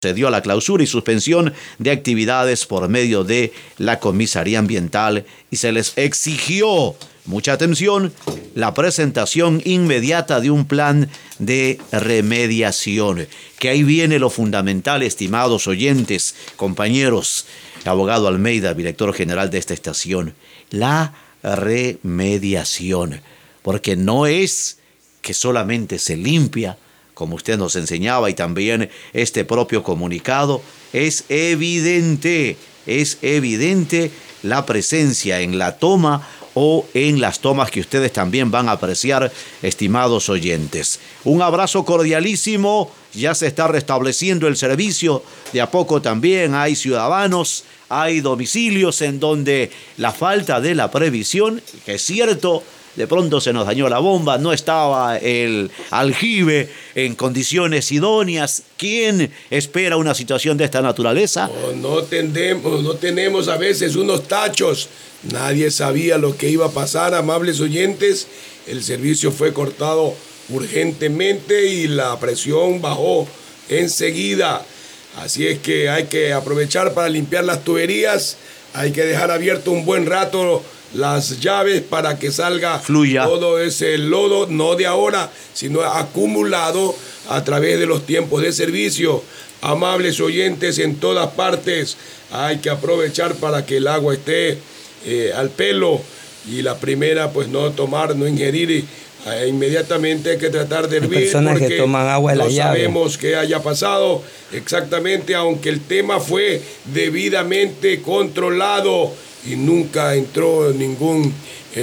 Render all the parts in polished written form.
procedió a la clausura y suspensión de actividades por medio de la comisaría ambiental y se les exigió, mucha atención, la presentación inmediata de un plan de remediación. Que ahí viene lo fundamental, estimados oyentes, compañeros. Abogado Almeida, director general de esta estación, la remediación, porque no es que solamente se limpia, como usted nos enseñaba, y también este propio comunicado, es evidente la presencia en la toma o en las tomas que ustedes también van a apreciar, estimados oyentes. Un abrazo cordialísimo, ya se está restableciendo el servicio, de a poco también hay ciudadanos, hay domicilios en donde la falta de la previsión, que es cierto, de pronto se nos dañó la bomba, no estaba el aljibe en condiciones idóneas. ¿Quién espera una situación de esta naturaleza? No tenemos a veces unos tachos. Nadie sabía lo que iba a pasar, amables oyentes. El servicio fue cortado urgentemente y la presión bajó enseguida. Así es que hay que aprovechar para limpiar las tuberías. Hay que dejar abierto un buen rato las llaves para que fluya todo ese lodo, no de ahora, sino acumulado a través de los tiempos de servicio. Amables oyentes, en todas partes hay que aprovechar para que el agua esté al pelo, y la primera, pues no ingerir inmediatamente. Hay que tratar de hervir, personas porque que toman agua de la llave. Sabemos qué haya pasado exactamente, aunque el tema fue debidamente controlado y nunca entró ningún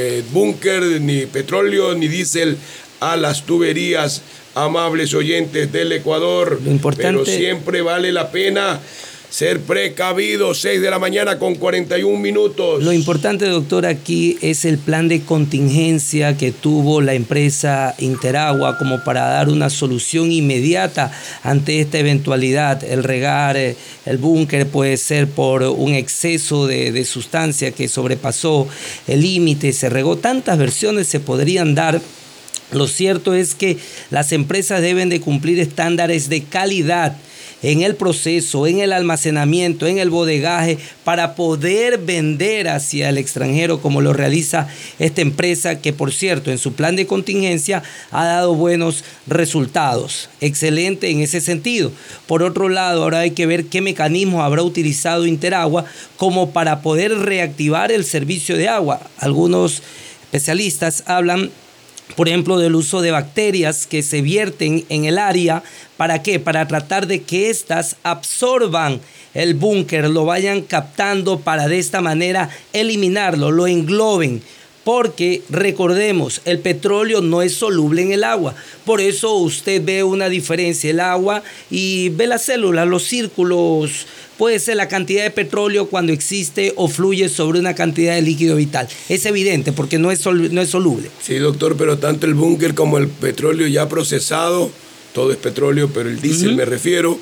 búnker, ni petróleo, ni diésel a las tuberías, amables oyentes del Ecuador. Pero siempre vale la pena ser precavido. 6 de la mañana con 41 minutos. Lo importante, doctor, aquí es el plan de contingencia que tuvo la empresa Interagua como para dar una solución inmediata ante esta eventualidad. El regar el búnker puede ser por un exceso de sustancia que sobrepasó el límite, se regó. Tantas versiones se podrían dar. Lo cierto es que las empresas deben de cumplir estándares de calidad en el proceso, en el almacenamiento, en el bodegaje, para poder vender hacia el extranjero como lo realiza esta empresa, que por cierto en su plan de contingencia ha dado buenos resultados. Excelente en ese sentido. Por otro lado, ahora hay que ver qué mecanismos habrá utilizado Interagua como para poder reactivar el servicio de agua. Algunos especialistas hablan, por ejemplo, del uso de bacterias que se vierten en el área. ¿Para qué? Para tratar de que éstas absorban el búnker, lo vayan captando para de esta manera eliminarlo, lo engloben. Porque recordemos, el petróleo no es soluble en el agua. Por eso usted ve una diferencia, el agua, y ve las células, los círculos. Puede ser la cantidad de petróleo cuando existe o fluye sobre una cantidad de líquido vital. Es evidente porque no es soluble. Sí, doctor, pero tanto el búnker como el petróleo ya procesado, todo es petróleo, pero el diésel me refiero,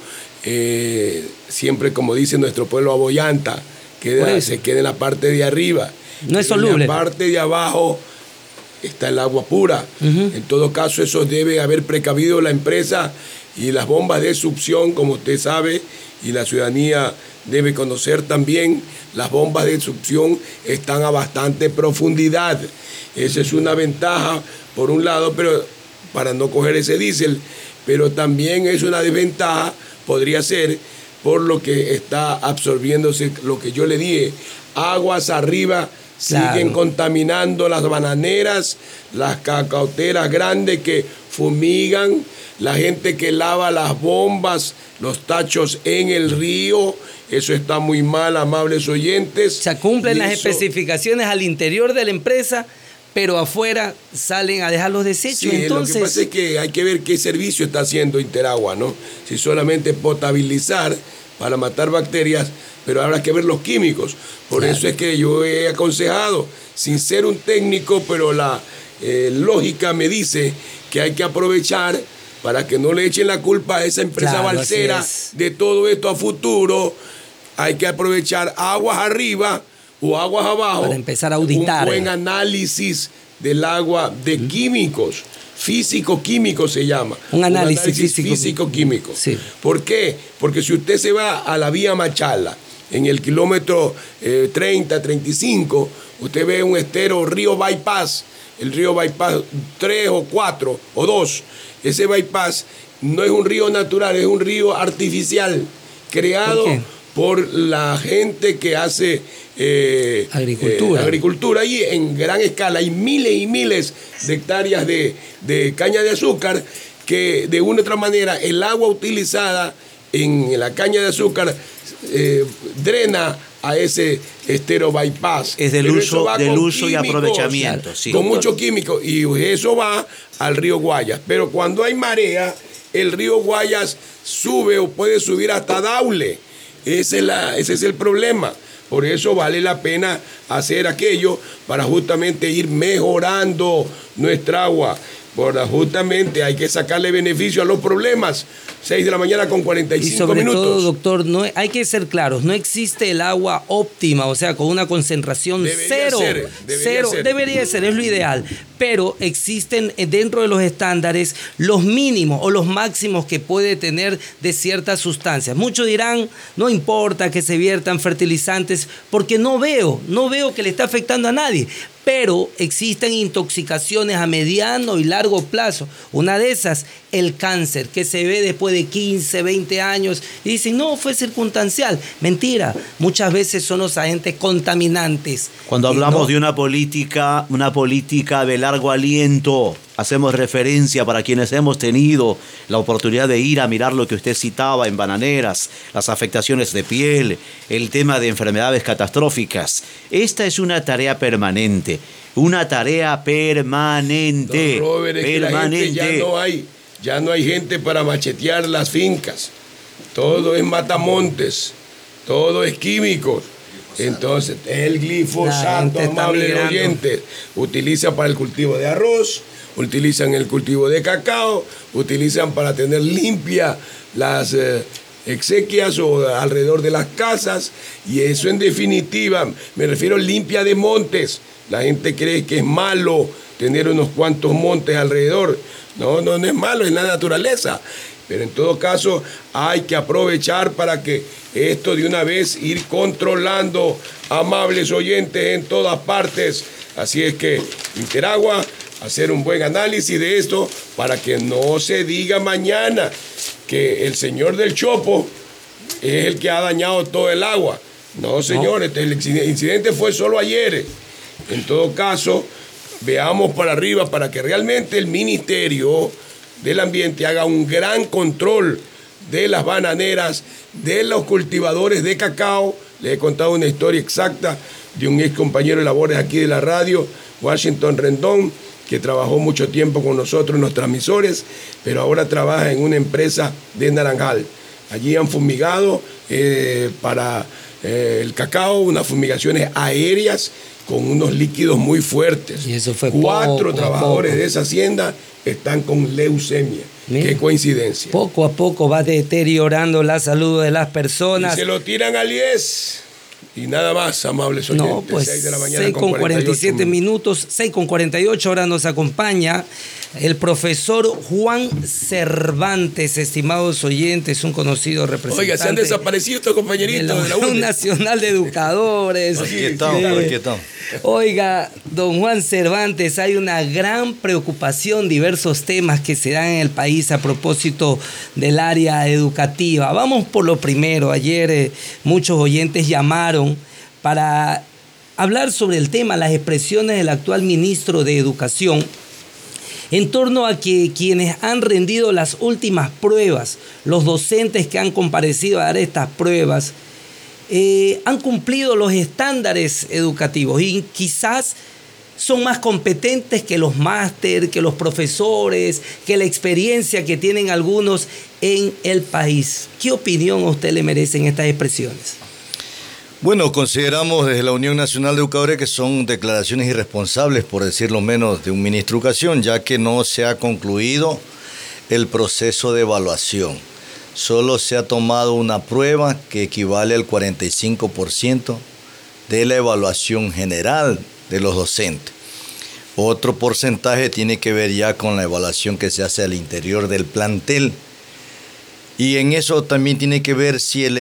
siempre, como dice nuestro pueblo, abollanta, se queda en la parte de arriba. No es soluble. En la parte de abajo está el agua pura. En todo caso, eso debe haber precavido la empresa, y las bombas de succión, como usted sabe, y la ciudadanía debe conocer también, las bombas de succión están a bastante profundidad. Esa es una ventaja, por un lado, pero para no coger ese diésel, pero también es una desventaja, podría ser, por lo que está absorbiéndose, lo que yo le dije, aguas arriba. Claro. Siguen contaminando las bananeras, las cacauteras grandes que fumigan, la gente que lava las bombas, los tachos en el río. Eso está muy mal, amables oyentes. Se cumplen las especificaciones al interior de la empresa, pero afuera salen a dejar los desechos. Sí, entonces, lo que pasa es que hay que ver qué servicio está haciendo Interagua, ¿no? Si solamente potabilizar para matar bacterias, pero habrá que ver los químicos. Por eso es que yo he aconsejado, sin ser un técnico, pero la lógica me dice que hay que aprovechar para que no le echen la culpa a esa empresa balsera de todo esto a futuro. Hay que aprovechar aguas arriba o aguas abajo para empezar a auditar. Un buen análisis del agua de químicos. físico-químico se llama. Un análisis físico-químico. Sí. ¿Por qué? Porque si usted se va a la vía Machala, en el kilómetro 30, 35, usted ve un estero río Bypass, el río Bypass 3 o 4 o 2. Ese bypass no es un río natural, es un río artificial, creado por la gente que hace agricultura. Y en gran escala hay miles y miles de hectáreas de caña de azúcar, que de una u otra manera el agua utilizada en la caña de azúcar drena a ese estero bypass. Es del uso y aprovechamiento. Sí. Con mucho químico, y eso va al río Guayas. Pero cuando hay marea, el río Guayas sube o puede subir hasta Daule. Ese es el problema. Por eso vale la pena hacer aquello para justamente ir mejorando nuestra agua. Justamente hay que sacarle beneficio a los problemas. 6 de la mañana con 45 y sobre minutos. todo, doctor, hay que ser claros, no existe el agua óptima, o sea, con una concentración cero. Debería ser, es lo ideal. Pero existen dentro de los estándares los mínimos o los máximos que puede tener de ciertas sustancias. Muchos dirán, no importa que se viertan fertilizantes, porque no veo que le está afectando a nadie. Pero existen intoxicaciones a mediano y largo plazo. Una de esas, el cáncer, que se ve después de 15, 20 años. Y dicen, no, fue circunstancial. Mentira, muchas veces son los agentes contaminantes. Cuando hablamos de una política de largo aliento, hacemos referencia para quienes hemos tenido la oportunidad de ir a mirar lo que usted citaba en Bananeras, las afectaciones de piel, el tema de enfermedades catastróficas. Esta es una tarea permanente, Don Robert, permanente. Ya no hay gente para machetear las fincas. Todo es matamontes, todo es químicos. Entonces, el glifosato, amables oyentes, utiliza para el cultivo de arroz, utilizan el cultivo de cacao, utilizan para tener limpia las exequias o alrededor de las casas, y eso en definitiva, me refiero limpia de montes. La gente cree que es malo tener unos cuantos montes alrededor. No es malo, es la naturaleza. Pero en todo caso hay que aprovechar para que esto de una vez ir controlando, amables oyentes, en todas partes. Así es que Interagua, hacer un buen análisis de esto para que no se diga mañana que el señor del Chopo es el que ha dañado todo el agua. No, señores, el incidente fue solo ayer. En todo caso, veamos para arriba para que realmente el Ministerio del Ambiente haga un gran control de las bananeras, de los cultivadores de cacao. Les he contado una historia exacta de un ex compañero de labores aquí de la radio, Washington Rendón, que trabajó mucho tiempo con nosotros en los transmisores, pero ahora trabaja en una empresa de Naranjal. Allí han fumigado para el cacao, unas fumigaciones aéreas con unos líquidos muy fuertes. Y eso fue 4 trabajadores de esa hacienda están con leucemia. Mira, qué coincidencia. Poco a poco va deteriorando la salud de las personas. Y se lo tiran al IES. Y nada más, amables oyentes. No, pues 6 de la mañana 6:47 minutos, 6:48, ahora nos acompaña el profesor Juan Cervantes, estimados oyentes, un conocido representante. Oiga, se han desaparecido estos compañeritos de la Unión Nacional de Educadores. Aquí estamos. Oiga, don Juan Cervantes, hay una gran preocupación, diversos temas que se dan en el país a propósito del área educativa. Vamos por lo primero. Ayer muchos oyentes llamaron para hablar sobre el tema, las expresiones del actual ministro de Educación, en torno a que quienes han rendido las últimas pruebas, los docentes que han comparecido a dar estas pruebas, han cumplido los estándares educativos y quizás son más competentes que los máster, que los profesores, que la experiencia que tienen algunos en el país. ¿Qué opinión a usted le merecen estas expresiones? Bueno, consideramos desde la Unión Nacional de Educadores que son declaraciones irresponsables, por decirlo menos, de un ministro de Educación, ya que no se ha concluido el proceso de evaluación. Solo se ha tomado una prueba que equivale al 45% de la evaluación general de los docentes. Otro porcentaje tiene que ver ya con la evaluación que se hace al interior del plantel. Y en eso también tiene que ver si el